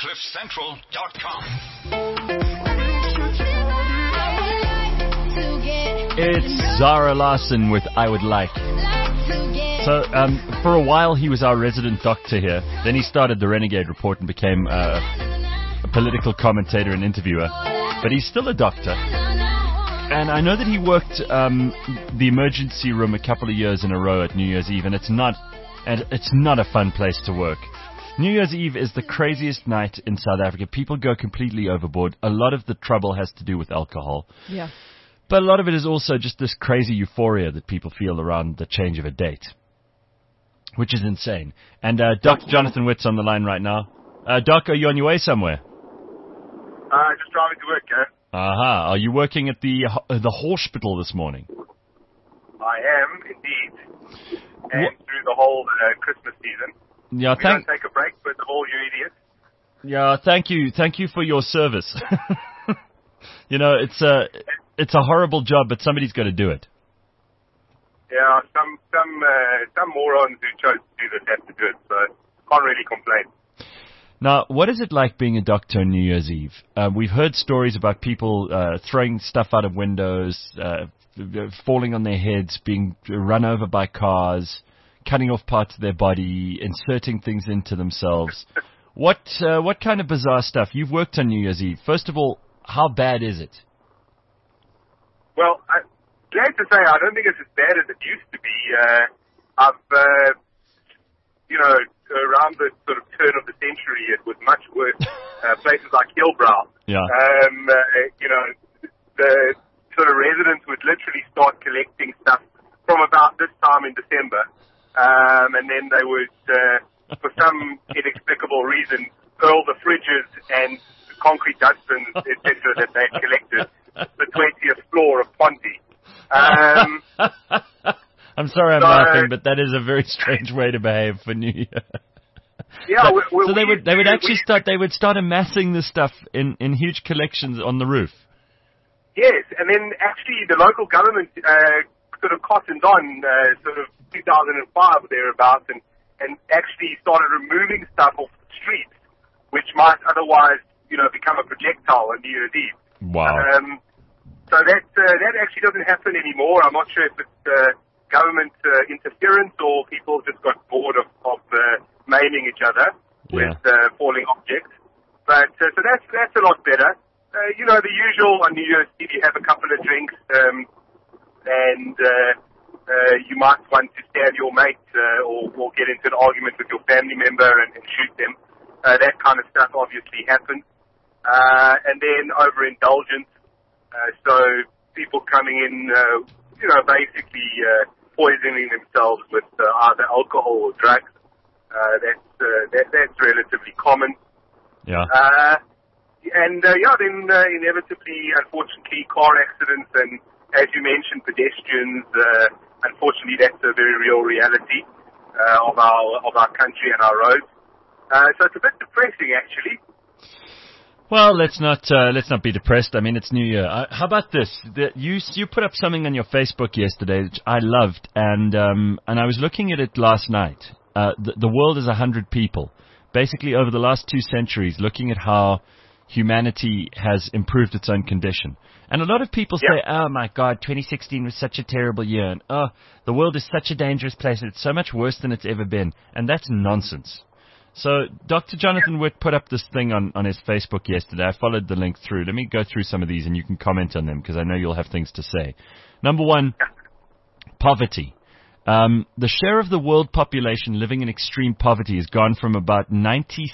CliffCentral.com. It's Zara Larson with I Would Like. So, for a while he was our resident doctor here. Then he started the Renegade Report and became a political commentator and interviewer. But he's still a doctor. And I know that he worked the emergency room a couple of years in a row at New Year's Eve, and it's not a fun place to work. New Year's Eve is the craziest night in South Africa. People go completely overboard. A lot of the trouble has to do with alcohol. Yeah. But a lot of it is also just this crazy euphoria that people feel around the change of a date, which is insane. And Dr. Jonathan Witt's on the line right now. Doc, are you on your way somewhere? Just driving to work, yeah. Aha. Are you working at the hospital this morning? I am, indeed. And through the whole Christmas season. Yeah, we don't take a break, first of all, you idiots. Yeah, thank you. Thank you for your service. You know, it's a horrible job, but somebody's got to do it. Yeah, some morons who chose to do this have to do it, so can't really complain. Now, what is it like being a doctor on New Year's Eve? We've heard stories about people throwing stuff out of windows, falling on their heads, being run over by cars, cutting off parts of their body, inserting things into themselves. What kind of bizarre stuff? You've worked on New Year's Eve. First of all, how bad is it? Well, I'm glad to say I don't think it's as bad as it used to be. I've, around the sort of turn of the century, it was much worse. Places like Hillbrow. Yeah. The sort of residents would literally start collecting stuff from about this time in December. And then they would, for some inexplicable reason, hurl the fridges and concrete dustbins, etc., that they had collected the 20th floor of Ponty. I'm sorry I'm laughing, but that is a very strange way to behave for New Year. Yeah, so they would start amassing this stuff in huge collections on the roof. Yes, and then actually the local government sort of cottoned on sort of 2005 or thereabouts and actually started removing stuff off the streets, which might otherwise, become a projectile on New Year's Eve. Wow. So that actually doesn't happen anymore. I'm not sure if it's government interference or people just got bored of maiming each other with falling objects. But so that's a lot better. The usual on New Year's Eve, you have a couple of drinks, and you might want to stab your mate or get into an argument with your family member and shoot them. That kind of stuff obviously happens. And then overindulgence. So people coming in, basically poisoning themselves with either alcohol or drugs. That's relatively common. Yeah. Then inevitably, unfortunately, car accidents and, as you mentioned, pedestrians. Unfortunately, that's a very real reality of our country and our roads. So it's a bit depressing, actually. Well, let's not be depressed. I mean, it's New Year. How about this? You put up something on your Facebook yesterday which I loved, and I was looking at it last night. The world is 100 people, basically over the last 2 centuries, looking at how humanity has improved its own condition. And a lot of people say, oh my God, 2016 was such a terrible year, and oh, the world is such a dangerous place, and it's so much worse than it's ever been. And that's nonsense. So Dr. Jonathan Witt put up this thing on his Facebook yesterday. I followed the link through. Let me go through some of these and you can comment on them because I know you'll have things to say. Number 1, poverty. The share of the world population living in extreme poverty has gone from about 96%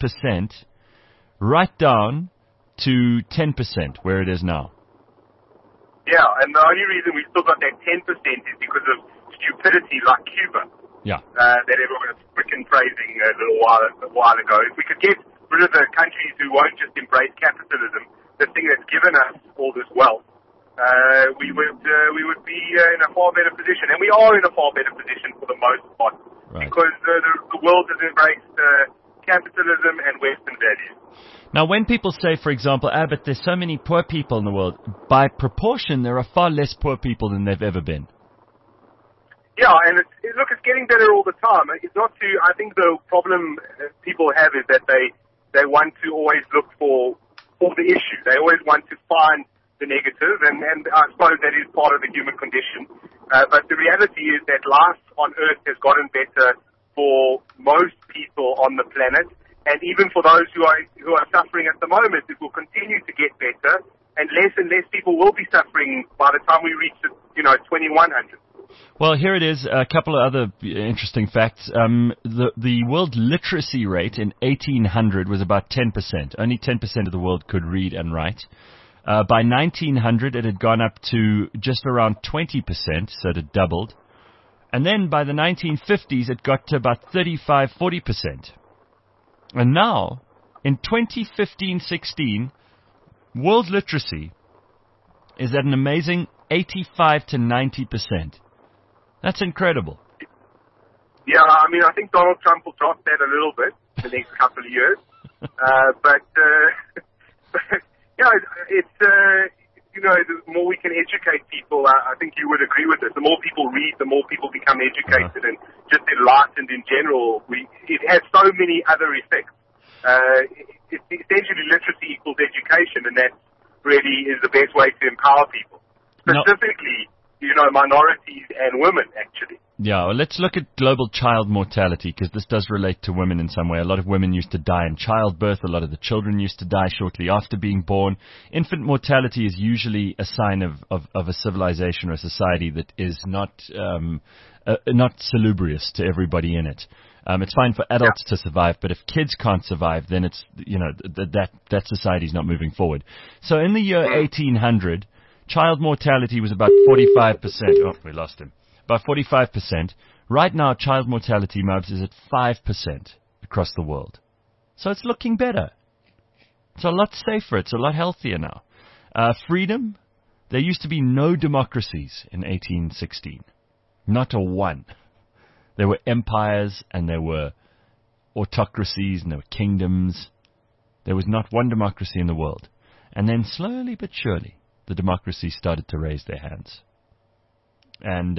right down to 10% where it is now. Yeah, and the only reason we still got that 10% is because of stupidity like Cuba. Yeah. That everyone was freaking praising a while ago. If we could get rid of the countries who won't just embrace capitalism, the thing that's given us all this wealth, we would be in a far better position, and we are in a far better position for the most part, because the world has embraced capitalism and Western values. Now, when people say, for example, but there's so many poor people in the world, by proportion, there are far less poor people than they've ever been. Yeah, and it's getting better all the time. It's not I think the problem people have is that they they want to always look for the issue. They always want to find the negative, and I suppose that is part of the human condition. But the reality is that life on Earth has gotten better for most people on the planet, and even for those who are suffering at the moment, it will continue to get better, and less people will be suffering by the time we reach 2100. Well, here it is. A couple of other interesting facts. The world literacy rate in 1800 was about 10%. Only 10% of the world could read and write. By 1900, it had gone up to just around 20%, so it had doubled. And then by the 1950s, it got to about 35-40%. And now, in 2015-16, world literacy is at an amazing 85 to 90%. That's incredible. Yeah, I mean, I think Donald Trump will drop that a little bit in the next couple of years. Yeah, it's, the more we can educate people, I think you would agree with this. The more people read, the more people become educated and just enlightened in general. It has so many other effects. Essentially, literacy equals education, and that really is the best way to empower people. Specifically, minorities and women, actually. Yeah, well, let's look at global child mortality, because this does relate to women in some way. A lot of women used to die in childbirth. A lot of the children used to die shortly after being born. Infant mortality is usually a sign of a civilization or a society that is not salubrious to everybody in it. It's fine for adults to survive, but if kids can't survive, then it's, that society's not moving forward. So in the year 1800, child mortality was about 45%. Oh, we lost him. About 45%. Right now, child mortality, Mubs, is at 5% across the world. So it's looking better. It's a lot safer. It's a lot healthier now. Freedom. There used to be no democracies in 1816. Not a one. There were empires, and there were autocracies, and there were kingdoms. There was not one democracy in the world. And then slowly but surely, the democracies started to raise their hands. And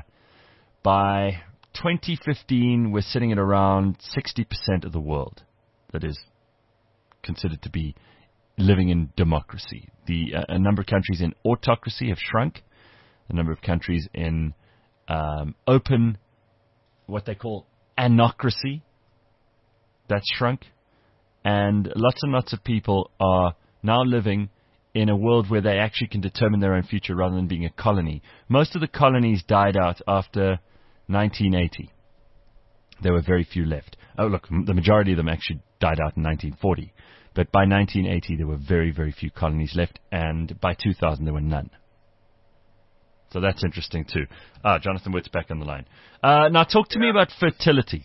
by 2015, we're sitting at around 60% of the world that is considered to be living in democracy. A number of countries in autocracy have shrunk. The number of countries in open, what they call anocracy, that's shrunk. And lots of people are now living in a world where they actually can determine their own future rather than being a colony. Most of the colonies died out after 1980. There were very few left. Oh, look, the majority of them actually died out in 1940. But by 1980, there were very, very few colonies left, and by 2000, there were none. So that's interesting, too. Jonathan Witt's back on the line. Now, talk to me about fertility.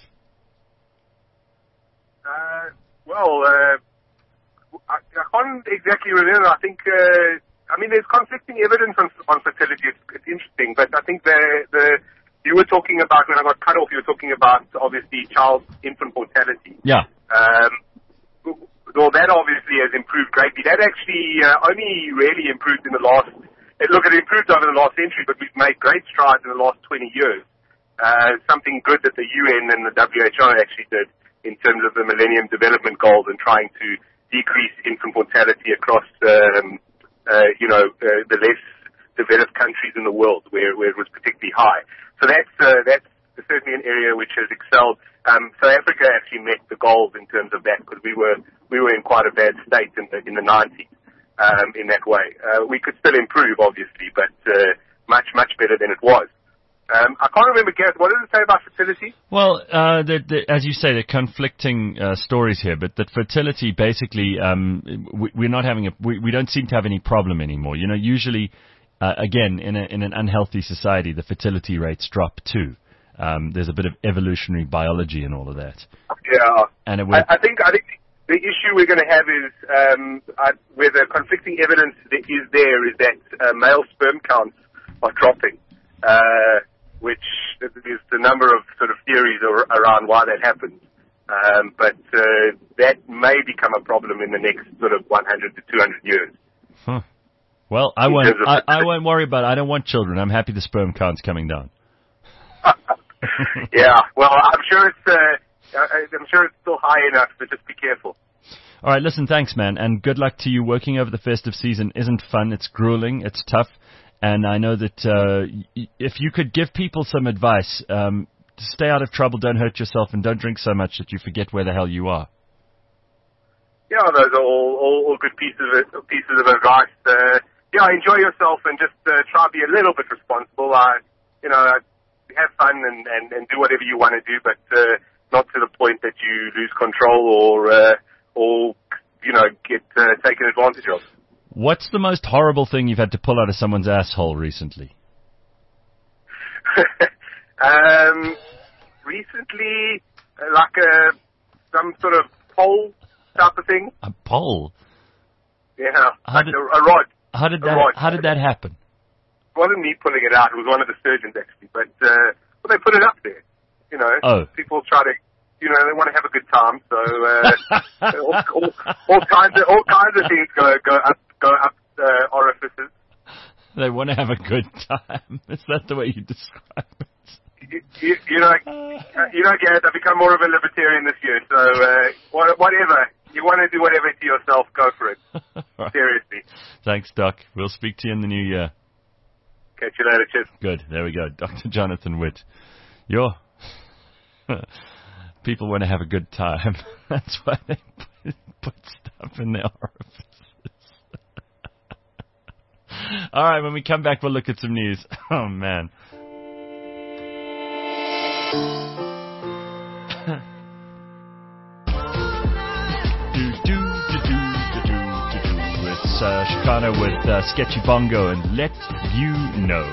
I can't exactly remember. I think, there's conflicting evidence on fertility. It's interesting, but I think you were talking about, when I got cut off, you were talking about, obviously, infant mortality. Yeah. Well, that obviously has improved greatly. That actually only really improved in the last, it improved over the last century, but we've made great strides in the last 20 years. Something good that the UN and the WHO actually did in terms of the Millennium Development Goals and trying to decrease infant mortality across, the less developed countries in the world where it was particularly high. So that's certainly an area which has excelled. South Africa actually met the goals in terms of that, because we were in quite a bad state in the 90s in that way. We could still improve, obviously, but much better than it was. I can't remember, Gareth, what did it say about fertility? Well, as you say, there are conflicting stories here, but that fertility basically, we're not having we don't seem to have any problem anymore. Usually, again, in an unhealthy society, the fertility rates drop too. There's a bit of evolutionary biology in all of that. Yeah. And I think the issue we're going to have is, where the conflicting evidence is that male sperm counts are dropping. Which is the number of sort of theories around why that happens. But that may become a problem in the next sort of 100 to 200 years. Huh. Well, I won't worry about it. I don't want children. I'm happy the sperm count's coming down. Yeah, well, I'm sure it's still high enough, but just be careful. All right, listen, thanks, man, and good luck to you. Working over the festive season isn't fun. It's grueling. It's tough. And I know that if you could give people some advice, to stay out of trouble, don't hurt yourself, and don't drink so much that you forget where the hell you are. Yeah, those are all good pieces of advice. Enjoy yourself and just try to be a little bit responsible. Have fun and do whatever you want to do, but not to the point that you lose control or get taken advantage of. What's the most horrible thing you've had to pull out of someone's asshole recently? Recently, some sort of pole type of thing. A pole? Yeah, a rod. How did that happen? It wasn't me pulling it out. It was one of the surgeons, actually. But they put it up there. People try to, they want to have a good time. So all kinds of things go up orifices. They want to have a good time. Is that the way you describe it? Gareth, I've become more of a libertarian this year. So whatever you want to do, whatever to yourself, go for it. Right. Seriously. Thanks, Doc. We'll speak to you in the new year. Catch you later. Cheers. Good. There we go. Dr. Jonathan Witt. People want to have a good time. That's why they put stuff in their orifices. All right, when we come back, we'll look at some news. Oh, man. It's Chicano with Sketchy Bongo and Let You Know.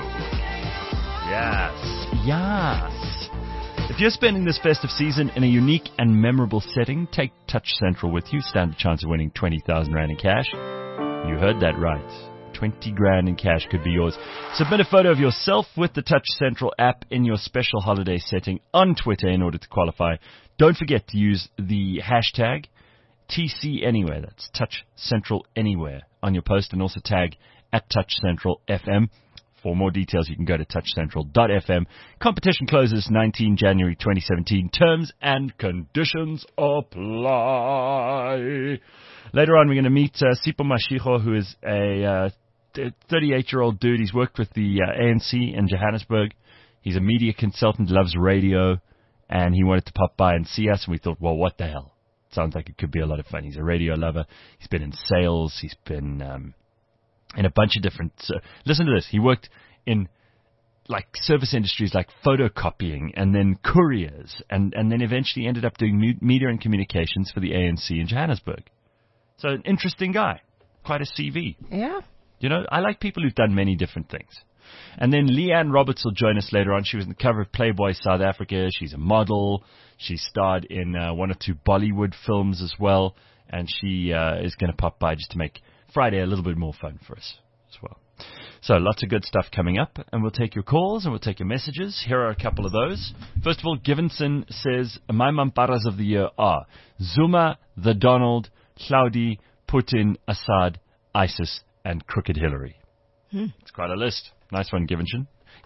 Yes. If you're spending this festive season in a unique and memorable setting, take Touch Central with you. Stand a chance of winning 20,000 Rand in cash. You heard that right. 20 grand in cash could be yours. Submit a photo of yourself with the Touch Central app in your special holiday setting on Twitter in order to qualify. Don't forget to use the hashtag TCAnywhere. That's Touch Central Anywhere on your post, and also tag at Touch Central FM. For more details, you can go to touchcentral.fm. Competition closes 19 January 2017. Terms and conditions apply. Later on, we're going to meet Sipho Mashego, who is a 38-year-old dude. He's worked with the ANC in Johannesburg. He's a media consultant, loves radio, and he wanted to pop by and see us, and we thought, well, what the hell? Sounds like it could be a lot of fun. He's a radio lover. He's been in sales. He's been in a bunch of different... listen to this. He worked in service industries like photocopying and then couriers, and then eventually ended up doing media and communications for the ANC in Johannesburg. So an interesting guy. Quite a CV. Yeah. I like people who've done many different things. And then Leanne Roberts will join us later on. She was on the cover of Playboy South Africa. She's a model. She starred in one or two Bollywood films as well. And she is going to pop by just to make Friday a little bit more fun for us as well. So lots of good stuff coming up. And we'll take your calls and we'll take your messages. Here are a couple of those. First of all, Givenson says, my mamparas of the year are Zuma, the Donald, Claudi, Putin, Assad, ISIS, and Crooked Hillary. It's quite a list. Nice one, Givenson.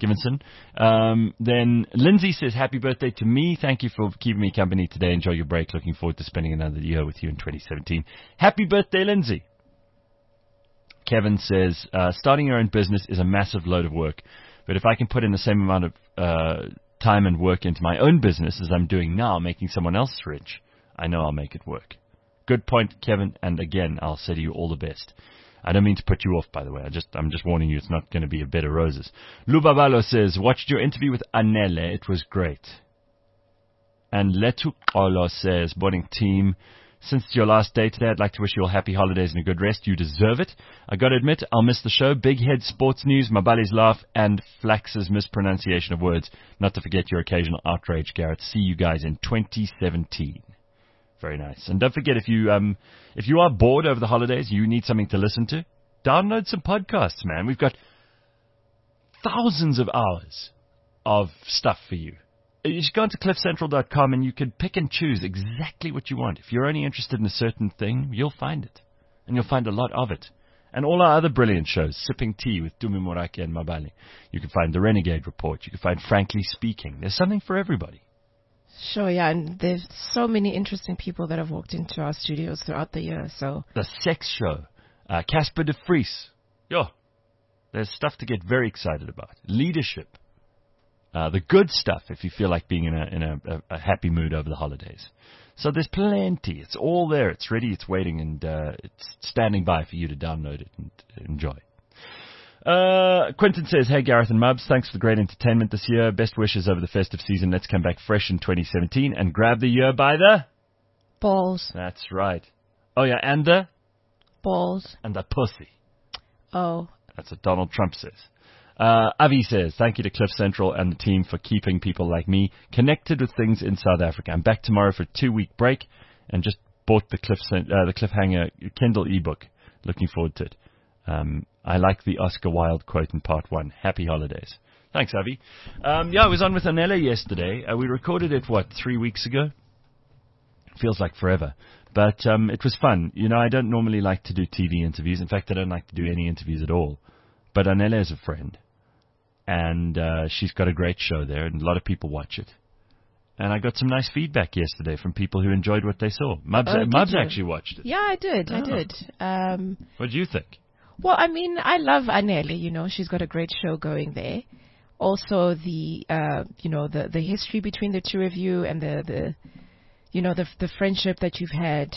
Then Lindsay says, happy birthday to me. Thank you for keeping me company today. Enjoy your break. Looking forward to spending another year with you in 2017. Happy birthday, Lindsay. Kevin says, starting your own business is a massive load of work. But if I can put in the same amount of time and work into my own business as I'm doing now, making someone else rich, I know I'll make it work. Good point, Kevin. And again, I'll say to you all the best. I don't mean to put you off, by the way. I'm just warning you, it's not going to be a bed of roses. Lubabalo says, watched your interview with Anele. It was great. And Letu Olo says, morning team. Since it's your last day today, I'd like to wish you all happy holidays and a good rest. You deserve it. I got to admit, I'll miss the show. Big Head Sports News, Mabali's laugh, and Flax's mispronunciation of words. Not to forget your occasional outrage, Garrett. See you guys in 2017. Very nice. And don't forget, if you are bored over the holidays, you need something to listen to, download some podcasts, man. We've got thousands of hours of stuff for you. You just go onto cliffcentral.com and you can pick and choose exactly what you want. If you're only interested in a certain thing, you'll find it. And you'll find a lot of it. And all our other brilliant shows, Sipping Tea with Dumi Morake and Mabali. You can find The Renegade Report. You can find Frankly Speaking. There's something for everybody. Sure, yeah, and there's so many interesting people that have walked into our studios throughout the year, so... The Sex Show. Casper de Vries. Yo, there's stuff to get very excited about. Leadership. The good stuff if you feel like being in a happy mood over the holidays. So there's plenty. It's all there. It's ready. It's waiting. And it's standing by for you to download it and enjoy. Quentin says, hey, Gareth and Mubs, thanks for the great entertainment this year. Best wishes over the festive season. Let's come back fresh in 2017 and grab the year by the... balls. That's right. Oh, yeah, and the... balls. And the pussy. Oh. That's what Donald Trump says. Avi says, thank you to Cliff Central and the team for keeping people like me connected with things in South Africa. I'm back tomorrow for a 2-week break and just bought the Cliffhanger Kindle ebook. Looking forward to it. I like the Oscar Wilde quote in part 1. Happy holidays. Thanks, Avi. I was on with Anela yesterday. We recorded it, 3 weeks ago? Feels like forever. But it was fun. You know, I don't normally like to do TV interviews. In fact, I don't like to do any interviews at all. But Anela is a friend. And she's got a great show there, and a lot of people watch it. And I got some nice feedback yesterday from people who enjoyed what they saw. Mubs actually watched it. Yeah, I did. Oh. I did. What do you think? Well, I mean, I love Anele. You know, she's got a great show going there. Also, the history between the two of you and the friendship that you've had.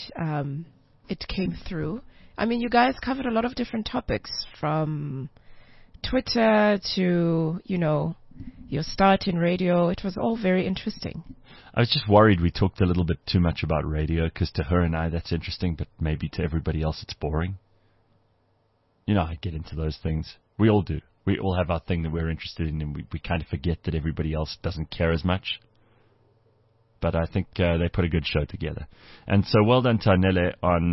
It came through. I mean, you guys covered a lot of different topics, from Twitter to your start in radio. It was all very interesting. I was just worried we talked a little bit too much about radio, because to her and I that's interesting, but maybe to everybody else it's boring. You know, I get into those things. We all do. We all have our thing that we're interested in, and we kind of forget that everybody else doesn't care as much. But I think they put a good show together. And so well done to Anele on,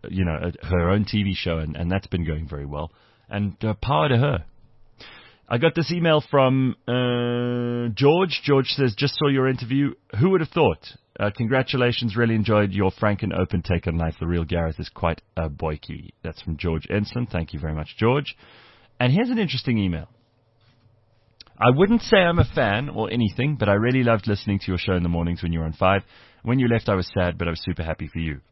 her own TV show, and that's been going very well. And power to her. I got this email from George. George says, just saw your interview. Who would have thought? Congratulations. Really enjoyed your frank and open take on life. The real Gareth is quite a boykie. That's from George Enslin. Thank you very much, George. And here's an interesting email. I wouldn't say I'm a fan or anything, but I really loved listening to your show in the mornings when you were on 5. When you left, I was sad, but I was super happy for you.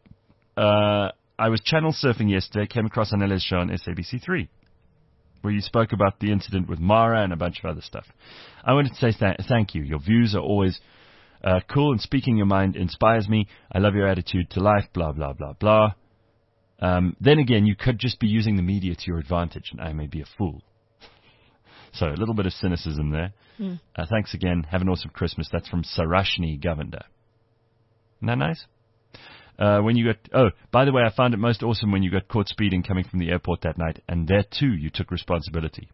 I was channel surfing yesterday, came across Anela's show on SABC3, where you spoke about the incident with Mara and a bunch of other stuff. I wanted to say thank you. Your views are always cool, and speaking your mind inspires me. I love your attitude to life, blah, blah, blah, blah. Then again, you could just be using the media to your advantage, and I may be a fool. So a little bit of cynicism there. Thanks again. Have an awesome Christmas. That's from Sarashni Govender. Isn't that nice? By the way, I found it most awesome when you got caught speeding coming from the airport that night, and there too you took responsibility.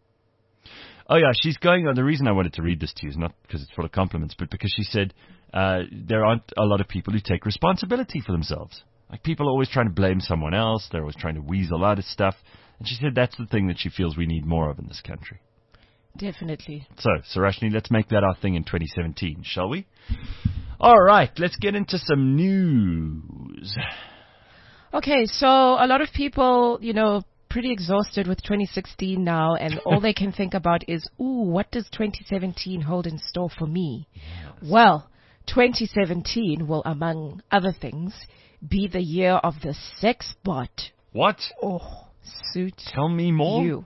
Oh yeah, she's going on. The reason I wanted to read this to you is not because it's full of compliments, but because she said there aren't a lot of people who take responsibility for themselves. Like, people are always trying to blame someone else. They're always trying to weasel out of stuff. And she said that's the thing that she feels we need more of in this country. Definitely. So, Sarashni, let's make that our thing in 2017, shall we? All right, let's get into some news. Okay, so a lot of people, pretty exhausted with 2016 now, and all they can think about is, what does 2017 hold in store for me? Yes. Well, 2017 will, among other things, be the year of the sex bot. What? Oh, suit. Tell me more. You.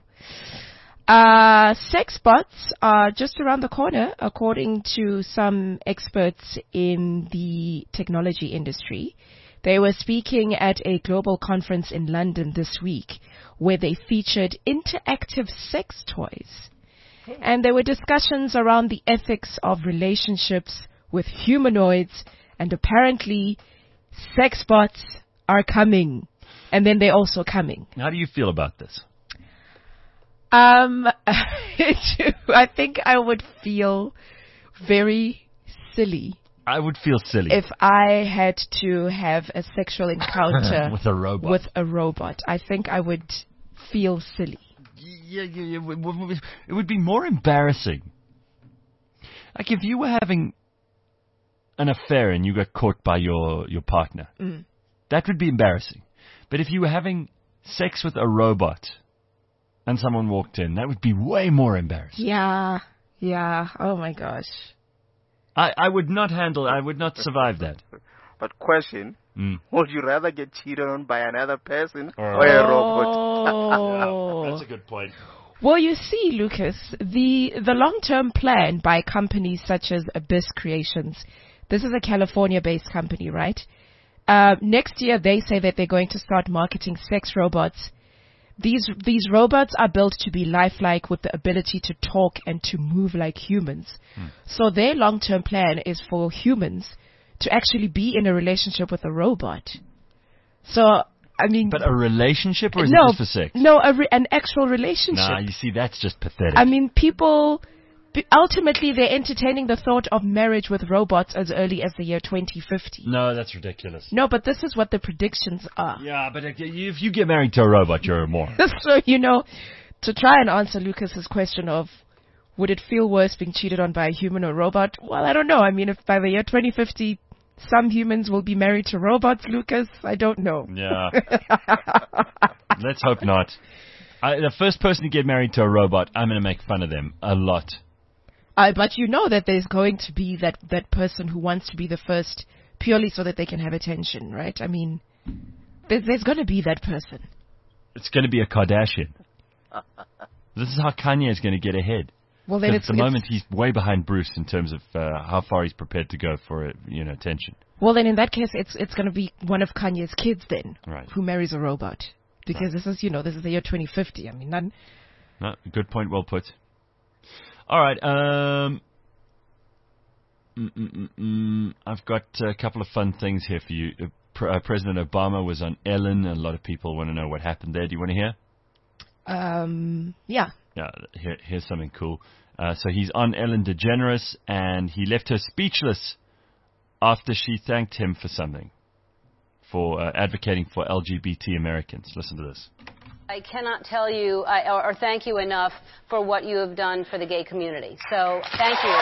Sex bots are just around the corner, according to some experts in the technology industry. They were speaking at a global conference in London this week, where they featured interactive sex toys. And there were discussions around the ethics of relationships with humanoids, and apparently sex bots are coming. And then they're also coming. How do you feel about this? I think I would feel very silly. I would feel silly if I had to have a sexual encounter with a robot. With a robot, I think I would feel silly. Yeah, it would be more embarrassing. Like if you were having an affair and you got caught by your partner, that would be embarrassing. But if you were having sex with a robot and someone walked in, that would be way more embarrassing. Yeah. Oh my gosh. I would not survive that. But question, would you rather get cheated on by another person or a robot? That's a good point. Well, you see, Lucas, the long-term plan by companies such as Abyss Creations, this is a California-based company, right? Next year, they say that they're going to start marketing sex robots. These robots are built to be lifelike with the ability to talk and to move like humans. So their long-term plan is for humans to actually be in a relationship with a robot. So, I mean... But a relationship, or is it just for sex? No, an actual relationship. Nah, you see, that's just pathetic. I mean, people... Ultimately, they're entertaining the thought of marriage with robots as early as the year 2050. No, that's ridiculous. No, but this is what the predictions are. Yeah, but if you get married to a robot, you're a moron. So, to try and answer Lucas's question of, would it feel worse being cheated on by a human or robot? Well, I don't know. I mean, if by the year 2050, some humans will be married to robots, Lucas, I don't know. Yeah. Let's hope not. The first person to get married to a robot, I'm going to make fun of them a lot. But you know that there's going to be that person who wants to be the first purely so that they can have attention, right? I mean, there's going to be that person. It's going to be a Kardashian. This is how Kanye is going to get ahead. Well, then at the moment, he's way behind Bruce in terms of how far he's prepared to go for attention. Well, then in that case, it's going to be one of Kanye's kids then, right, who marries a robot. Because this is the year 2050. I mean, none. No, good point, well put. All right. I've got a couple of fun things here for you. President Obama was on Ellen. A lot of people want to know what happened there. Do you want to hear? Yeah. Yeah. Here's something cool. So he's on Ellen DeGeneres, and he left her speechless after she thanked him for something, for advocating for LGBT Americans. Listen to this. I cannot tell you or thank you enough for what you have done for the gay community. So, thank you.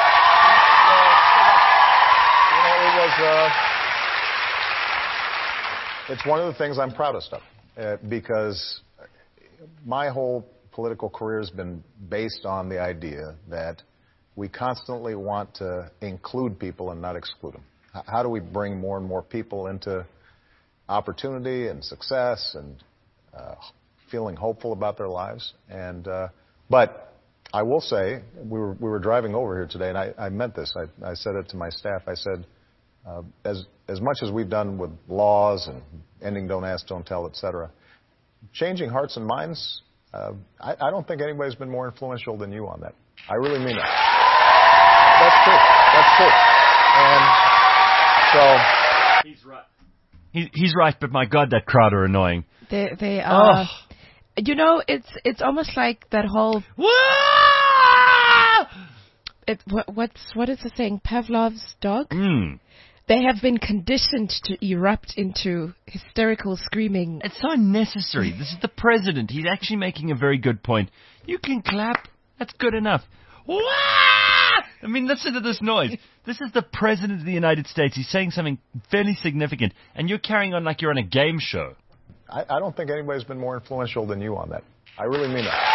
It's one of the things I'm proudest of, because my whole political career has been based on the idea that we constantly want to include people and not exclude them. How do we bring more and more people into opportunity and success and feeling hopeful about their lives? And but I will say, we were driving over here today, and I meant this. I said it to my staff. I said, as much as we've done with laws and ending Don't Ask, Don't Tell, etc., changing hearts and minds, I don't think anybody's been more influential than you on that. I really mean that. That's true. And so... He's right. He's right, but my God, that crowd are annoying. They are... Oh. It's almost like that whole... What is the saying? Pavlov's dog? They have been conditioned to erupt into hysterical screaming. It's so unnecessary. This is the president. He's actually making a very good point. You can clap. That's good enough. I mean, listen to this noise. This is the president of the United States. He's saying something fairly significant, and you're carrying on like you're on a game show. I don't think anybody's been more influential than you on that. I really mean that.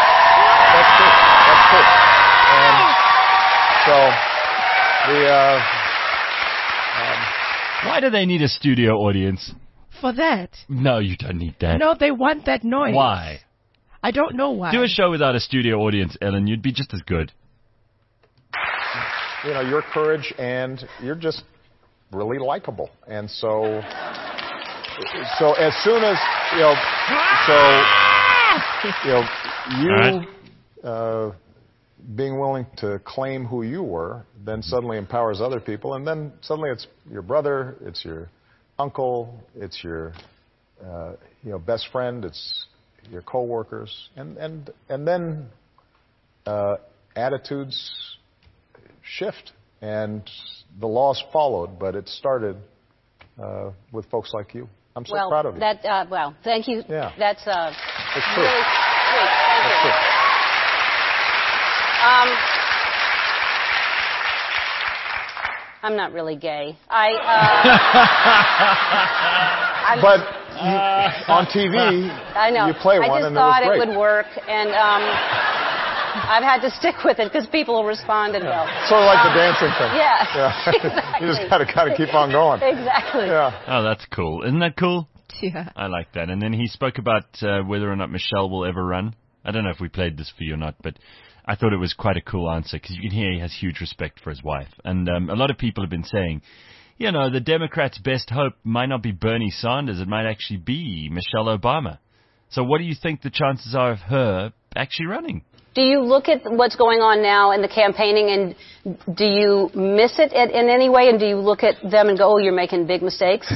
That's true. And so why do they need a studio audience? For that. No, you don't need that. No, they want that noise. Why? I don't know why. Do a show without a studio audience, Ellen. You'd be just as good. Your courage, and you're just really likable. And so as soon as being willing to claim who you were, then suddenly empowers other people, and then suddenly it's your brother, it's your uncle, it's your best friend, it's your coworkers, and then attitudes shift, and the laws followed, but it started with folks like you. I'm so proud of you. Thank you. Yeah. That's true. Really sweet. Thank you. I'm not really gay. But on TV, I know. you play one, and it was great. I just thought it would work, and I've had to stick with it because people responded well. Sort of like the dancing thing. Yeah. Exactly. You just got to kind of keep on going. Exactly. Yeah. Oh, that's cool. Isn't that cool? Yeah. I like that. And then he spoke about whether or not Michelle will ever run. I don't know if we played this for you or not, but I thought it was quite a cool answer because you can hear he has huge respect for his wife. And a lot of people have been saying, you know, the Democrats' best hope might not be Bernie Sanders. It might actually be Michelle Obama. So what do you think the chances are of her actually running? Do you look at what's going on now in the campaigning, and do you miss it in any way? And do you look at them and go, oh, you're making big mistakes?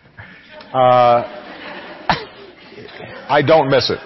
I don't miss it.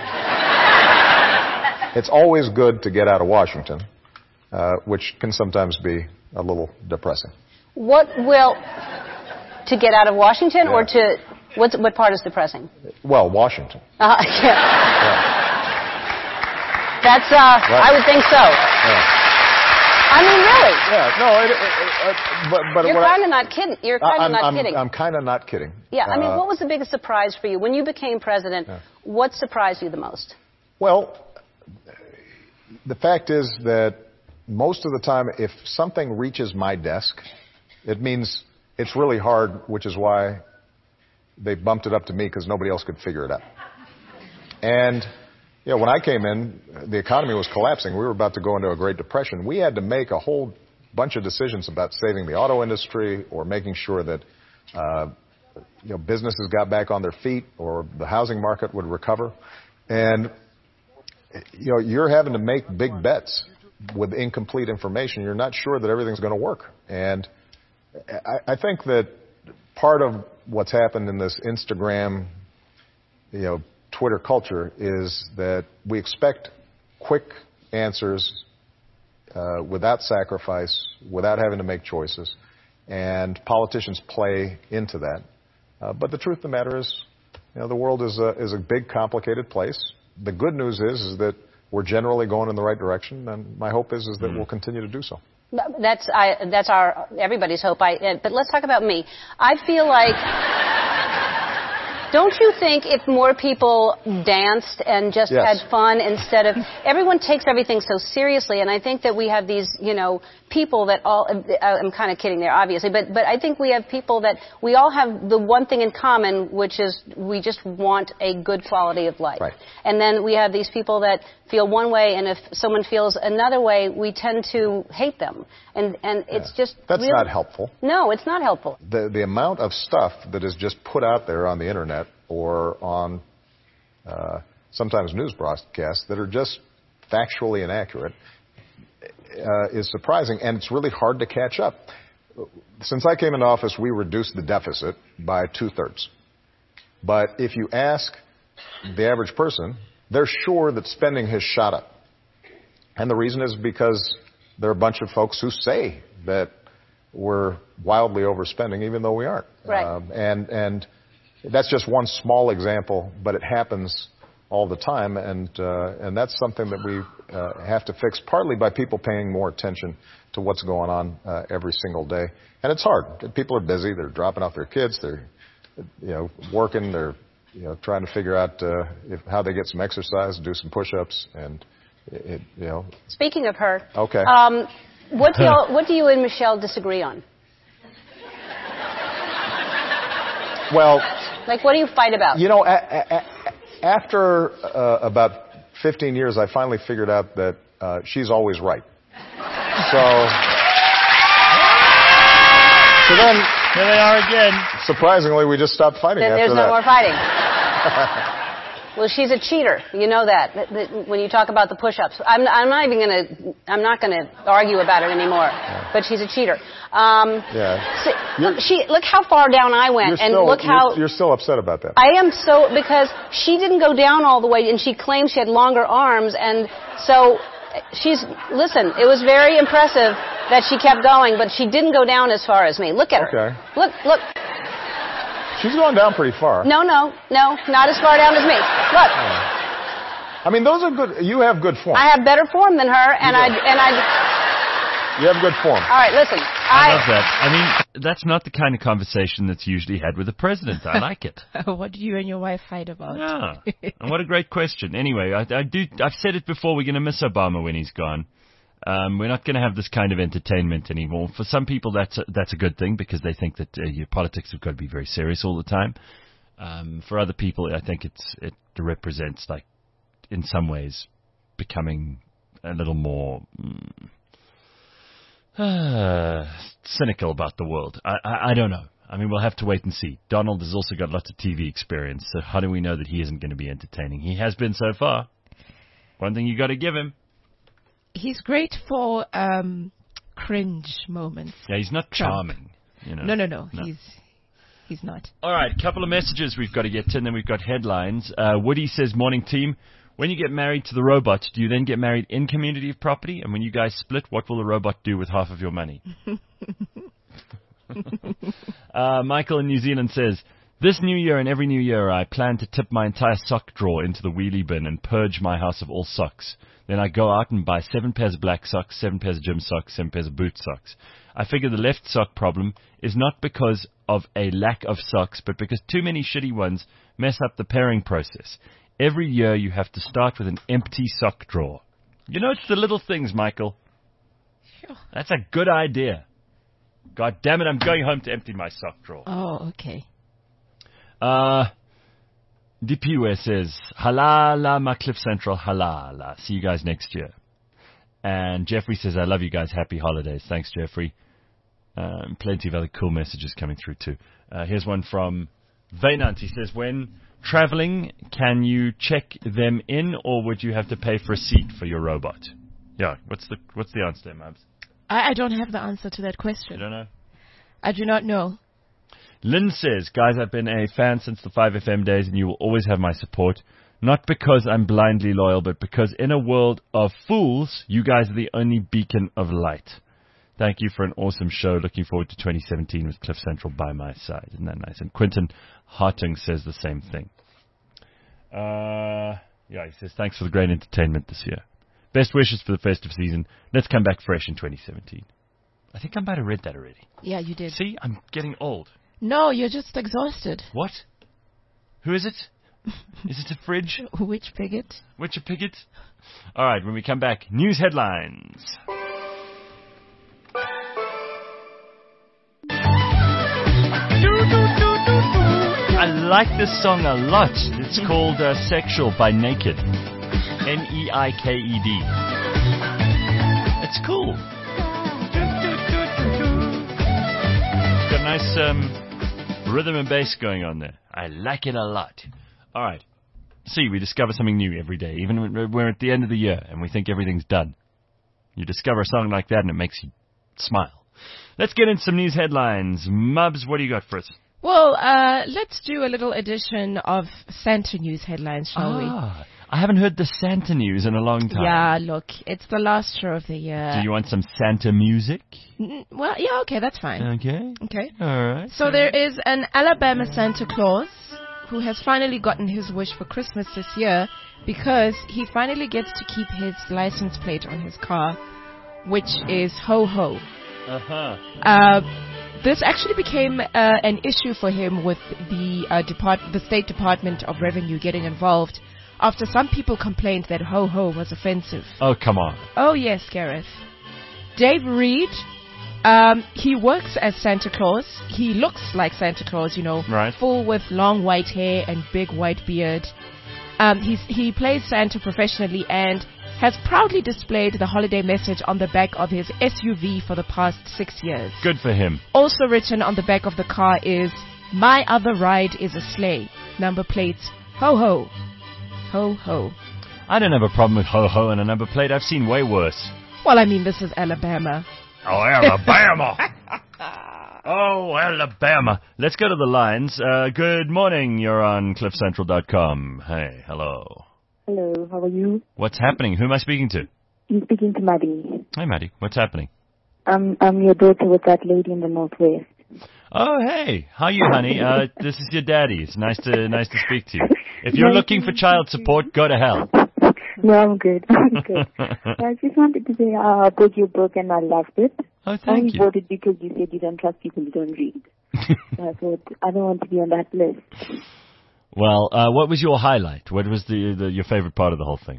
It's always good to get out of Washington, which can sometimes be a little depressing. What will, to get out of Washington, or to, what part is depressing? Well, Washington. Yeah. That's, right. I would think so. Yeah. I mean, really. Yeah, no, but you're kind of not kidding. You're kind of not kidding. I'm kind of not kidding. Yeah, I mean, what was the biggest surprise for you? When you became president, what surprised you the most? Well, the fact is that most of the time, if something reaches my desk, it means it's really hard, which is why they bumped it up to me, because nobody else could figure it out. And, you know, when I came in, the economy was collapsing. We were about to go into a Great Depression. We had to make a whole bunch of decisions about saving the auto industry, or making sure that you know, businesses got back on their feet, or the housing market would recover. And you know, you're having to make big bets with incomplete information. You're not sure that everything's going to work. And I think that part of what's happened in this Instagram, you know, Twitter culture is that we expect quick answers without sacrifice, without having to make choices, and politicians play into that. But the truth of the matter is, you know, the world is a big, complicated place. The good news is that we're generally going in the right direction, and my hope is that we'll continue to do so. That's our everybody's hope. But let's talk about me. I feel like, don't you think if more people danced and just had fun instead of, everyone takes everything so seriously, and I think that we have these, you know, people that all, I'm kind of kidding there, obviously, but I think we have people that we all have the one thing in common, which is we just want a good quality of life. Right. And then we have these people that feel one way, and if someone feels another way, we tend to hate them. And it's just That's really not helpful. No, it's not helpful. The amount of stuff that is just put out there on the internet or on sometimes news broadcasts that are just factually inaccurate is surprising, and it's really hard to catch up. Since I came into office, we reduced the deficit by 2/3. But if you ask the average person, they're sure that spending has shot up. And the reason is because there are a bunch of folks who say that we're wildly overspending, even though we aren't. Right. And that's just one small example, but it happens all the time, and that's something that we have to fix, partly by people paying more attention to what's going on every single day. And it's hard. People are busy. They're dropping off their kids. They're, you know, working. They're, you know, trying to figure out how they get some exercise, do some push-ups, and you know. Speaking of her, okay. What do you and Michelle disagree on? Well, like, what do you fight about? You know, after about 15 years, I finally figured out that she's always right. So then, here they are again. Surprisingly, we just stopped fighting. Then after there's no more fighting. Well, she's a cheater. You know that. When you talk about the push-ups, I'm not gonna argue about it anymore. Yeah. But she's a cheater. Look how far down I went, and look how you're still upset about that. I am, so because she didn't go down all the way, and she claimed she had longer arms, and so listen, it was very impressive that she kept going, but she didn't go down as far as me. Look at her. Okay. Look. She's going down pretty far. No, not as far down as me. Look. I mean, those are good. You have good form. I have better form than her, and I. You have good form. All right, listen. I love that. I mean, that's not the kind of conversation that's usually had with the president. I like it. What do you and your wife fight about? Yeah. And what a great question. Anyway, I've said it before, we're going to miss Obama when he's gone. We're not going to have this kind of entertainment anymore. For some people, that's a good thing because they think that your politics have got to be very serious all the time. For other people, I think it represents, like, in some ways, becoming a little more cynical about the world. I don't know. I mean, we'll have to wait and see. Donald has also got lots of TV experience, so how do we know that he isn't going to be entertaining? He has been so far. One thing you got to give him. He's great for cringe moments. Yeah, he's not charming. You know. No. He's not. All right, a couple of messages we've got to get to, and then we've got headlines. Woody says, morning team. When you get married to the robot, do you then get married in community of property? And when you guys split, what will the robot do with half of your money? Michael in New Zealand says, this new year and every new year I plan to tip my entire sock drawer into the wheelie bin and purge my house of all socks. Then I go out and buy 7 pairs of black socks, 7 pairs of gym socks, 7 pairs of boot socks. I figure the left sock problem is not because of a lack of socks, but because too many shitty ones mess up the pairing process. Every year you have to start with an empty sock drawer. You know, it's the little things, Michael. Sure. That's a good idea. God damn it, I'm going home to empty my sock drawer. Oh, okay. Dipiwe says, halala, my Cliff Central, halala. See you guys next year. And Jeffrey says, I love you guys. Happy holidays. Thanks, Jeffrey. Plenty of other cool messages coming through, too. Here's one from Vaynant. He says, when traveling, can you check them in, or would you have to pay for a seat for your robot? Yeah, what's the answer there, Mabs? I don't have the answer to that question. You don't know? I do not know. Lynn says, guys, I've been a fan since the 5FM days, and you will always have my support. Not because I'm blindly loyal, but because in a world of fools, you guys are the only beacon of light. Thank you for an awesome show. Looking forward to 2017 with Cliff Central by my side. Isn't that nice? And Quentin Hartung says the same thing. He says, thanks for the great entertainment this year. Best wishes for the festive season. Let's come back fresh in 2017. I think I might have read that already. Yeah, you did. See, I'm getting old. No, you're just exhausted. What? Who is it? Is it a fridge? Which Piggott? Which a Piggott? All right, when we come back, news headlines. I like this song a lot. It's called Sexual by Naked. N-E-I-K-E-D. It's cool. It's got a nice rhythm and bass going on there. I like it a lot. All right. See, we discover something new every day, even when we're at the end of the year and we think everything's done. You discover a song like that and it makes you smile. Let's get into some news headlines. Mubs, what do you got for us? Well, let's do a little edition of Santa news headlines, shall we? I haven't heard the Santa news in a long time. Yeah, look, it's the last show of the year. Do you want some Santa music? Well, yeah, okay, that's fine. Okay. All right. So there is an Alabama Santa Claus who has finally gotten his wish for Christmas this year because he finally gets to keep his license plate on his car, which is ho ho. This actually became an issue for him with the State Department of Revenue getting involved after some people complained that ho ho was offensive. Oh, come on. Oh, yes, Gareth. Dave Reed, he works as Santa Claus. He looks like Santa Claus, right. Full with long white hair and big white beard. He plays Santa professionally and has proudly displayed the holiday message on the back of his SUV for the past 6 years. Good for him. Also written on the back of the car is, "My other ride is a sleigh. Number plates, ho ho. Ho ho." I don't have a problem with ho ho and a number plate. I've seen way worse. Well, I mean, this is Alabama. Oh, Alabama. Oh, Alabama. Let's go to the lines. Good morning. You're on cliffcentral.com. Hey, hello. Hello, how are you? What's happening? Who am I speaking to? I'm speaking to Maddie. Hi, Maddie. What's happening? I'm your daughter with that lady in the Northwest. Oh, hey. How are you, honey? This is your daddy. It's nice to speak to you. If you're looking for child support, go to hell. No, I'm good. I'm good. I just wanted to say I bought your book and I loved it. Oh, thank you. I bought it because you said you don't trust people who don't read. So I thought, I don't want to be on that list. Well, what was your highlight? What was your favorite part of the whole thing?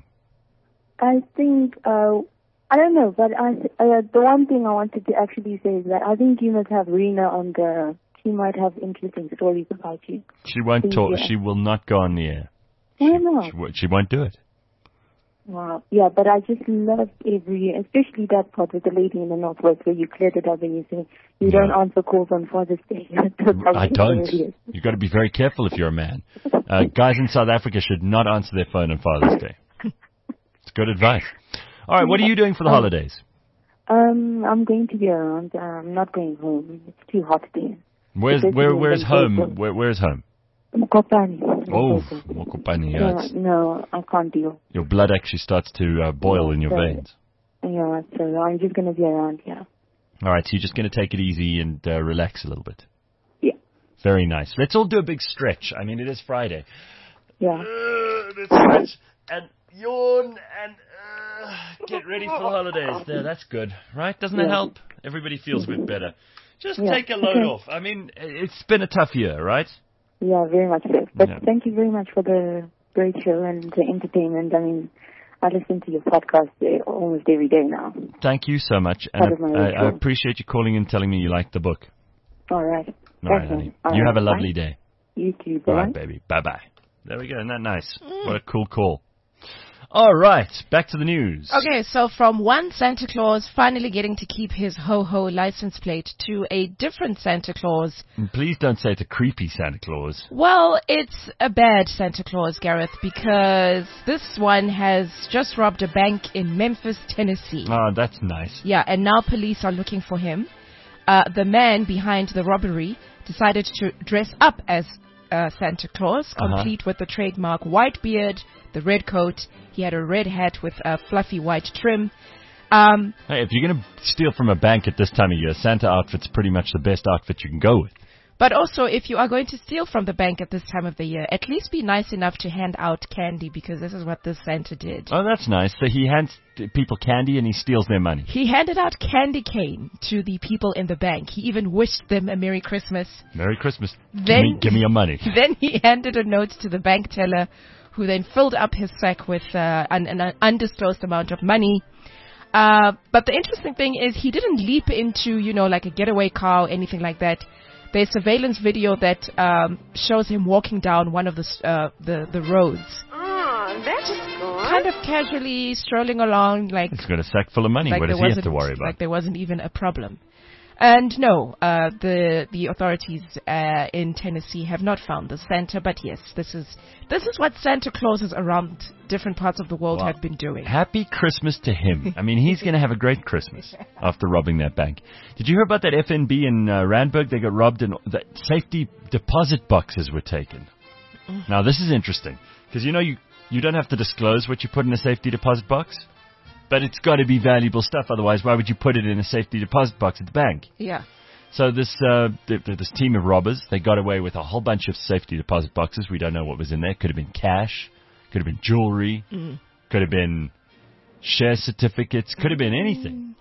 I think, I don't know, but the one thing I wanted to actually say is that I think you must have Rena on she might have interesting stories about you. She won't talk. Yeah. She will not go on the air. Why not? She won't do it. Wow. Yeah, but I just loved especially that part with the lady in the Northwest where you cleared it up and you say you don't answer calls on Father's Day. I don't. You've got to be very careful if you're a man. Guys in South Africa should not answer their phone on Father's Day. It's good advice. All right, what are you doing for the holidays? I'm going to be around. I'm not going home. It's too hot there. Where's home? Where's home? Mokopane. Oh, Mokopane, yeah. No, I can't deal. Your blood actually starts to boil in your veins. Yeah, so I'm just going to be around here. All right, so you're just going to take it easy and relax a little bit. Yeah. Very nice. Let's all do a big stretch. I mean, it is Friday. Yeah. Let's stretch and yawn and get ready for the holidays. There, that's good, right? Doesn't it help? Everybody feels a bit better. Just take a load off. I mean, it's been a tough year, right? Yeah, very much so. But thank you very much for the great show and the entertainment. I mean, I listen to your podcast almost every day now. Thank you so much. And I appreciate you calling and telling me you liked the book. All right. All right, honey. You have a lovely day. You too. Bye. All right, baby. Bye-bye. There we go. Isn't that nice? What a cool call. All right, back to the news. Okay, so from one Santa Claus finally getting to keep his ho-ho license plate to a different Santa Claus. And please don't say it's a creepy Santa Claus. Well, it's a bad Santa Claus, Gareth, because this one has just robbed a bank in Memphis, Tennessee. Oh, that's nice. Yeah, and now police are looking for him. The man behind the robbery decided to dress up as Santa Claus, complete with the trademark white beard, the red coat. He had a red hat with a fluffy white trim. Hey, if you're going to steal from a bank at this time of year, Santa outfit's pretty much the best outfit you can go with. But also, if you are going to steal from the bank at this time of the year, at least be nice enough to hand out candy, because this is what this Santa did. Oh, that's nice. So he hands people candy and he steals their money. He handed out candy cane to the people in the bank. He even wished them a Merry Christmas. Merry Christmas. Give me your money. Then he handed a note to the bank teller, who then filled up his sack with an undisclosed amount of money. But the interesting thing is he didn't leap into, like a getaway car or anything like that. There's surveillance video that shows him walking down one of the roads. Oh, that's good. Kind of casually strolling along, like... He's got a sack full of money. What does he have to worry about? Like there wasn't even a problem. And no, the authorities in Tennessee have not found the Santa, but yes, this is what Santa Clauses around different parts of the world have been doing. Happy Christmas to him. I mean, he's going to have a great Christmas after robbing that bank. Did you hear about that FNB in Randburg? They got robbed and the safety deposit boxes were taken. Now, this is interesting because you don't have to disclose what you put in a safety deposit box. But it's got to be valuable stuff. Otherwise, why would you put it in a safety deposit box at the bank? Yeah. So this team of robbers, they got away with a whole bunch of safety deposit boxes. We don't know what was in there. Could have been cash. Could have been jewelry. Could have been share certificates. Could have been anything.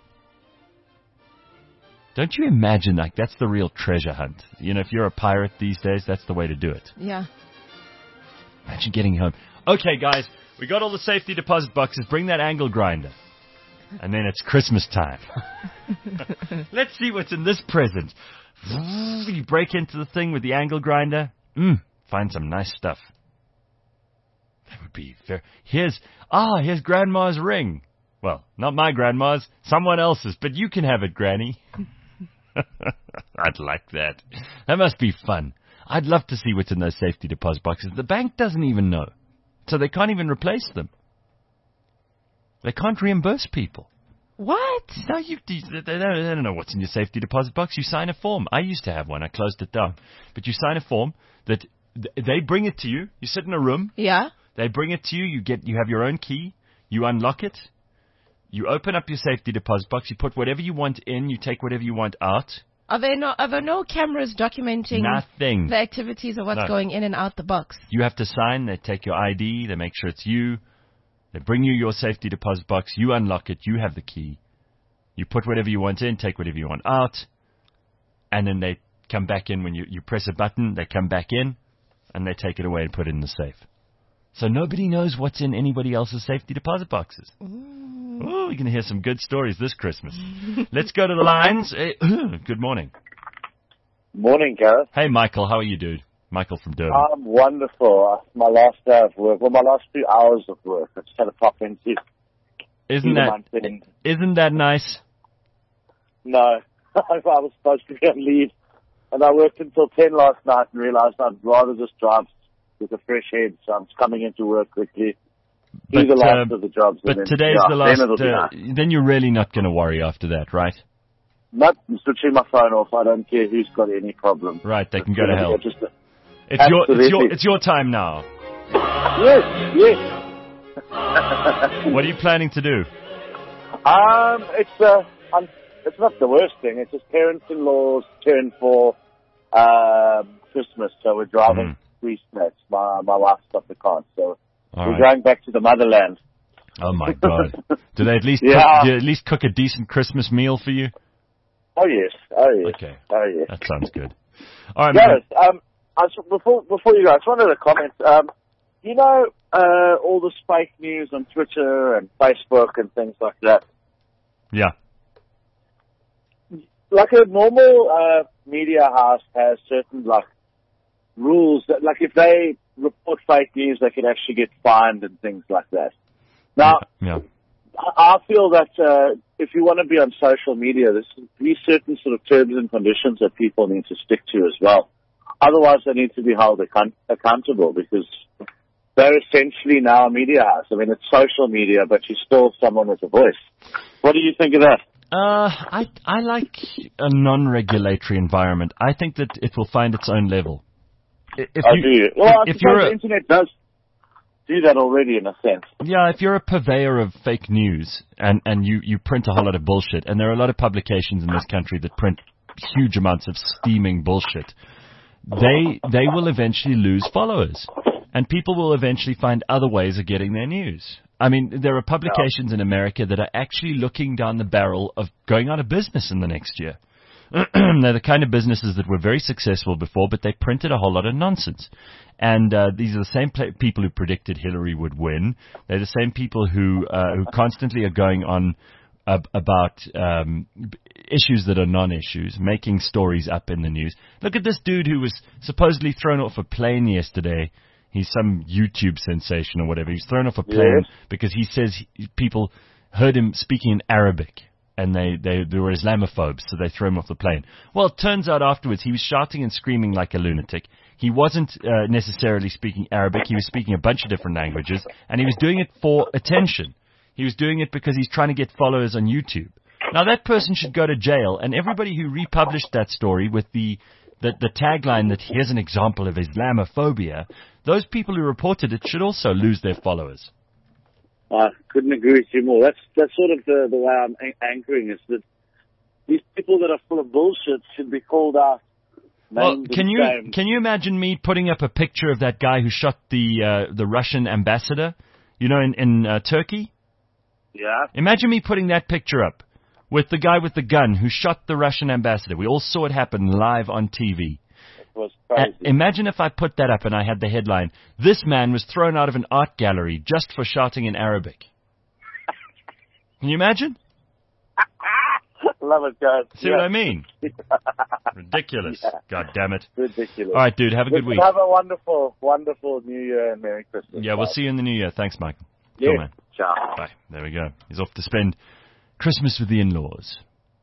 Don't you imagine, that's the real treasure hunt? If you're a pirate these days, that's the way to do it. Yeah. Imagine getting home. Okay, guys. We got all the safety deposit boxes. Bring that angle grinder. And then it's Christmas time. Let's see what's in this present. You break into the thing with the angle grinder. Find some nice stuff. That would be fair. Here's Grandma's ring. Well, not my grandma's. Someone else's. But you can have it, Granny. I'd like that. That must be fun. I'd love to see what's in those safety deposit boxes. The bank doesn't even know. So they can't even replace them. They can't reimburse people. What? No, they don't know what's in your safety deposit box. You sign a form. I used to have one. I closed it down. But you sign a form that they bring it to you. You sit in a room. Yeah. They bring it to you. You have your own key. You unlock it. You open up your safety deposit box. You put whatever you want in. You take whatever you want out. Are there no cameras documenting nothing? The activities of what's going in and out the box? You have to sign. They take your ID. They make sure it's you. They bring you your safety deposit box. You unlock it. You have the key. You put whatever you want in, take whatever you want out, and then they come back in when you press a button. They come back in, and they take it away and put it in the safe. So nobody knows what's in anybody else's safety deposit boxes. Oh, you're going to hear some good stories this Christmas. Let's go to the lines. Good morning. Morning, Gareth. Hey, Michael. How are you, dude? Michael from Durban. I'm wonderful. My last day of work, well, my last 2 hours of work. I just had a pop into. Isn't that nice? No. I was supposed to be on leave, and I worked until 10 last night and realized I'd rather just drive with a fresh head, so I'm just coming into work quickly. Do the last of the jobs. But today's the last. Then you're really not going to worry after that, right? Not switching my phone off. I don't care who's got any problem. Right, they can go to hell. It's your time now. Yes. What are you planning to do? It's not the worst thing. It's just parents-in-law's turn for Christmas, so we're driving 3 snacks. My wife's got the car, so we're going back to the motherland. Oh my God! Do they at least cook a decent Christmas meal for you? Oh yes. Okay. Oh yes. That sounds good. All right, Gareth, before you go, I just wanted to comment. All this fake news on Twitter and Facebook and things like that. Yeah. Like a normal media house has certain rules that, if they report fake news, they can actually get fined and things like that. Now, I feel that if you want to be on social media, there's these certain sort of terms and conditions that people need to stick to as well. Otherwise, they need to be held accountable, because they're essentially now a media house. I mean, it's social media, but you're still someone with a voice. What do you think of that? I like a non-regulatory environment. I think that it will find its own level. I suppose the internet does do that already in a sense. Yeah, if you're a purveyor of fake news and you print a whole lot of bullshit, and there are a lot of publications in this country that print huge amounts of steaming bullshit, they will eventually lose followers, and people will eventually find other ways of getting their news. I mean, there are publications in America that are actually looking down the barrel of going out of business in the next year. They're the kind of businesses that were very successful before, but they printed a whole lot of nonsense. And these are the same people who predicted Hillary would win. They're the same people who constantly are going on about issues that are non-issues, making stories up in the news. Look at this dude who was supposedly thrown off a plane yesterday. He's some YouTube sensation or whatever. He's thrown off a plane because he says people heard him speaking in Arabic, and they were Islamophobes, so they threw him off the plane. Well, it turns out afterwards he was shouting and screaming like a lunatic. He wasn't necessarily speaking Arabic. He was speaking a bunch of different languages, and he was doing it for attention. He was doing it because he's trying to get followers on YouTube. Now, that person should go to jail, and everybody who republished that story with the tagline that here's an example of Islamophobia, those people who reported it should also lose their followers. I couldn't agree with you more. That's sort of the way I'm anchoring, is that these people that are full of bullshit should be called out. Well, can you imagine me putting up a picture of that guy who shot the Russian ambassador, in Turkey? Yeah. Imagine me putting that picture up with the guy with the gun who shot the Russian ambassador. We all saw it happen live on TV. It was crazy. Imagine if I put that up and I had the headline, "This man was thrown out of an art gallery just for shouting in Arabic." Can you imagine? Love it, guys. See what I mean? Ridiculous. Yeah. God damn it. Ridiculous. All right, dude, have a good week. Have a wonderful, wonderful New Year and Merry Christmas. Yeah, we'll see you in the New Year. Thanks, Michael. Yeah. Cool, man. Ciao. Bye. There we go. He's off to spend Christmas with the in-laws.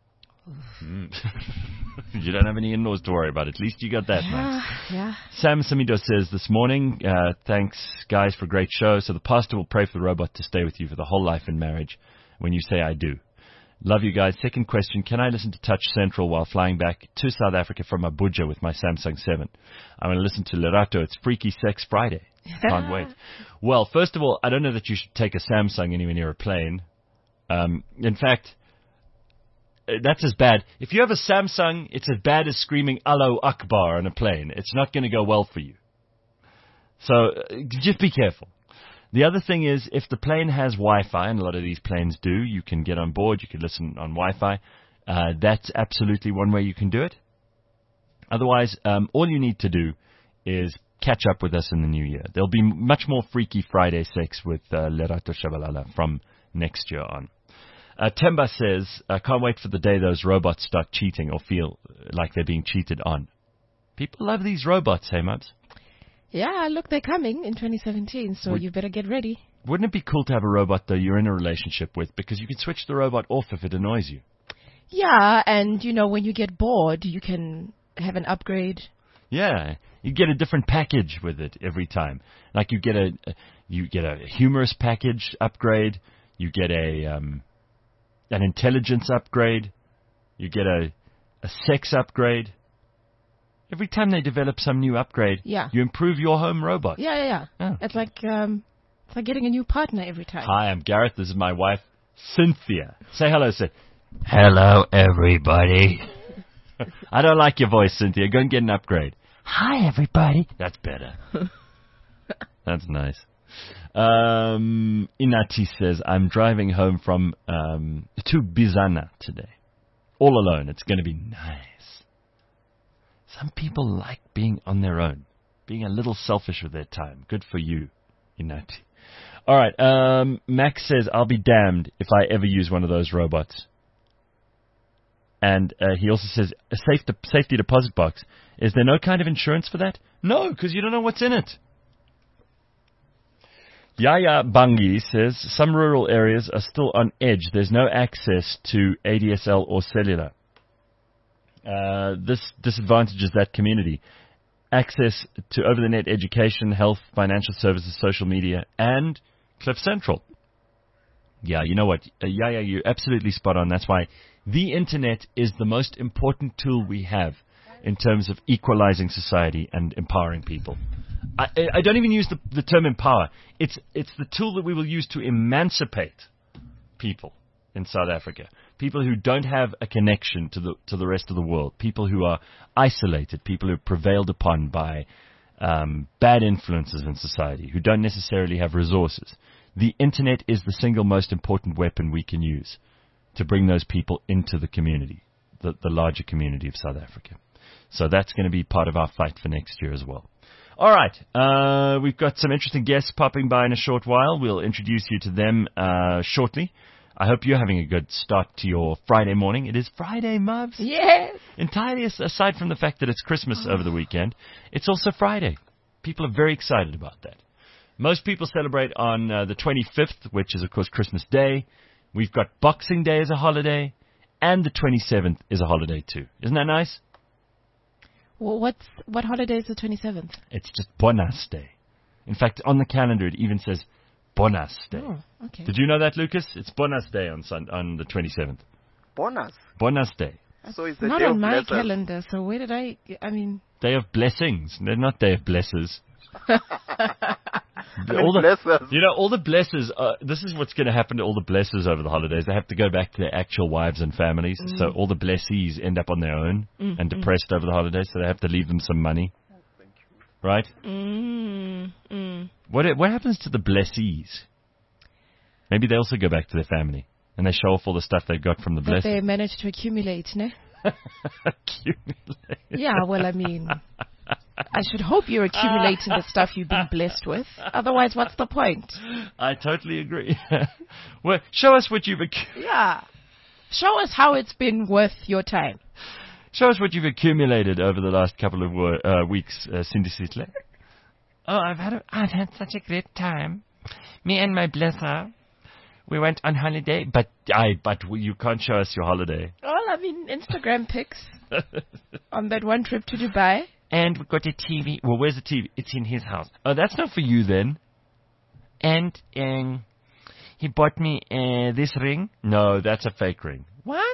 You don't have any in-laws to worry about. At least you got that, man. Yeah. Sam Samido says this morning, thanks, guys, for a great show. So the pastor will pray for the robot to stay with you for the whole life in marriage when you say, I do. Love you guys. Second question, can I listen to Touch Central while flying back to South Africa from Abuja with my Samsung 7? I'm going to listen to Lerato. It's Freaky Sex Friday. Can't wait. Well, first of all, I don't know that you should take a Samsung anywhere near a plane. In fact, that's as bad. If you have a Samsung, it's as bad as screaming Allahu Akbar on a plane. It's not going to go well for you. So just be careful. The other thing is, if the plane has Wi-Fi, and a lot of these planes do, you can get on board, you can listen on Wi-Fi. That's absolutely one way you can do it. Otherwise, all you need to do is catch up with us in the new year. There'll be much more Freaky Friday sex with Lerato Shabalala from next year on. Temba says, I can't wait for the day those robots start cheating or feel like they're being cheated on. People love these robots, hey, Mubs? Yeah, look, they're coming in 2017, so you better get ready. Wouldn't it be cool to have a robot, though, you're in a relationship with, because you can switch the robot off if it annoys you? Yeah, and, when you get bored, you can have an upgrade. Yeah, you get a different package with it every time. Like you get a humorous package upgrade, you get an intelligence upgrade, you get a sex upgrade. Every time they develop some new upgrade, you improve your home robot. Yeah. Oh. It's like getting a new partner every time. Hi, I'm Gareth. This is my wife, Cynthia. Say hello, say hello, everybody. I don't like your voice, Cynthia. Go and get an upgrade. Hi, everybody. That's better. That's nice. Inati says, I'm driving home from to Bizana today. All alone. It's going to be nice. Some people like being on their own, being a little selfish with their time. Good for you, Inati. All right. Max says, I'll be damned if I ever use one of those robots. And he also says, a safety deposit box. Is there no kind of insurance for that? No, because you don't know what's in it. Yaya Bangi says, some rural areas are still on edge. There's no access to ADSL or cellular. This disadvantages that community. Access to over-the-net education, health, financial services, social media, and Cliff Central. Yeah, you know what? Yaya, you're absolutely spot on. That's why the Internet is the most important tool we have in terms of equalizing society and empowering people. I don't even use the term empower. It's the tool that we will use to emancipate people in South Africa. People who don't have a connection to the rest of the world. People who are isolated. People who are prevailed upon by bad influences in society. Who don't necessarily have resources. The Internet is the single most important weapon we can use to bring those people into the community, the larger community of South Africa. So that's going to be part of our fight for next year as well. All right. We've got some interesting guests popping by in a short while. We'll introduce you to them shortly. I hope you're having a good start to your Friday morning. It is Friday, Mubs. Yes. Entirely aside from the fact that it's Christmas over the weekend, it's also Friday. People are very excited about that. Most people celebrate on the 25th, which is, of course, Christmas Day. We've got Boxing Day as a holiday, and the 27th is a holiday too. Isn't that nice? Well, what holiday is the 27th? It's just Bonas Day. In fact, on the calendar it even says Bonas Day. Oh, okay. Did you know that, Lucas? It's Bonas Day on the 27th. Bonas? Bonas Day. So it's the not day on of my blessers. calendar, so where did I mean... Day of blessings. They're not day of blessers. All the blessers, this is what's going to happen to all the blessers over the holidays. They have to go back to their actual wives and families. So all the blessees end up on their own and depressed over the holidays, so they have to leave them some money. Right? What happens to the blessees? Maybe they also go back to their family and they show off all the stuff they've got from the blessers. But they manage to accumulate, ne? Accumulate? Yeah, well, I mean... I should hope you're accumulating the stuff you've been blessed with. Otherwise, what's the point? I totally agree. Well, show us what you've... Yeah. Show us how it's been worth your time. Show us what you've accumulated over the last couple of weeks, Cindy Sittler. Oh, I've had such a great time. Me and my blesser, we went on holiday. But you can't show us your holiday. Well, I mean, Instagram pics on that one trip to Dubai. And we got a TV. Well, where's the TV? It's in his house. Oh, that's not for you then. And he bought me this ring. No, that's a fake ring. What?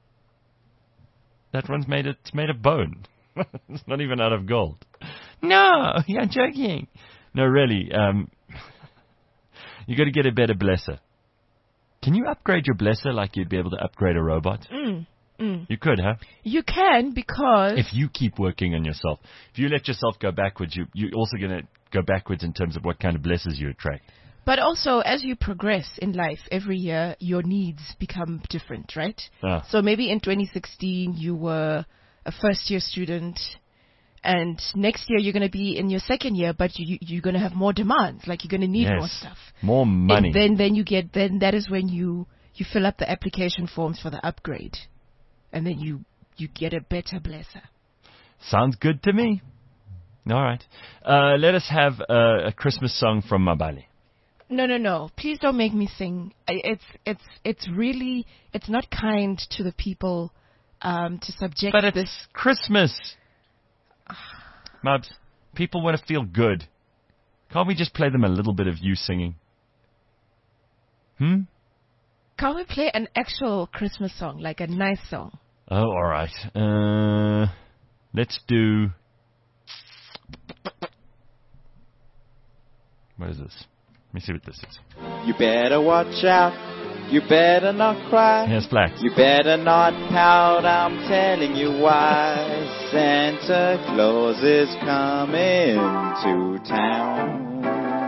That one's made of bone. It's not even out of gold. No, you're joking. No, really. You got to get a better blesser. Can you upgrade your blesser like you'd be able to upgrade a robot? You could, huh? You can, because... If you keep working on yourself. If you let yourself go backwards, you're also going to go backwards in terms of what kind of blessers you attract. But also, as you progress in life, every year, your needs become different, right? So maybe in 2016, you were a first-year student, and next year you're going to be in your second year, but you're going to have more demands. Like, you're going to need more stuff. More money. And then that is when you fill up the application forms for the upgrade. And then you get a better blesser. Sounds good to me. All right. Let us have a Christmas song from Mabali. No. Please don't make me sing. It's really, it's not kind to the people to subject But it's Christmas. Mubs, people want to feel good. Can't we just play them a little bit of you singing? Can't we play an actual Christmas song, like a nice song? Oh, all right. Let's do... What is this? Let me see what this is. You better watch out. You better not cry. Here's Flax. You better not pout. I'm telling you why. Santa Claus is coming to town.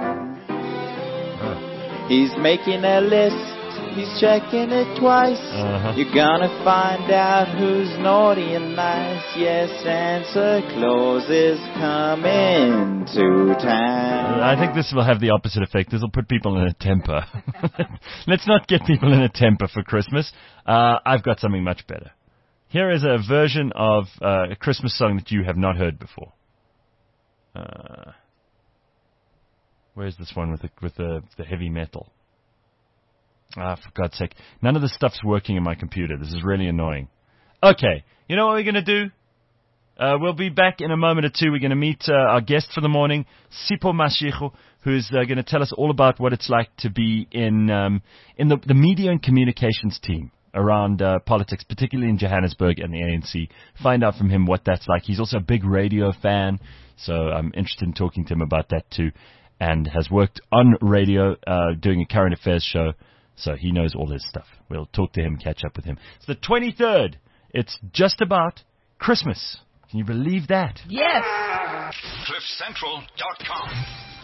He's making a list. He's checking it twice. You're gonna find out who's naughty and nice. Yes, Santa Claus is coming to town. I think this will have the opposite effect. This will put people in a temper. Let's not get people in a temper for Christmas. I've got something much better. Here is a version of a Christmas song that you have not heard before. Where's this one with the heavy metal? For God's sake. None of this stuff's working in my computer. This is really annoying. Okay, you know what we're going to do? We'll be back in a moment or two. We're going to meet our guest for the morning, Sipho Mashego, who's going to tell us all about what it's like to be in the media and communications team around politics, particularly in Johannesburg and the ANC. Find out from him what that's like. He's also a big radio fan, so I'm interested in talking to him about that too, and has worked on radio doing a current affairs show. So he knows all this stuff. We'll talk to him, catch up with him. It's the 23rd. It's just about Christmas. Can you believe that? Yes. CliffCentral.com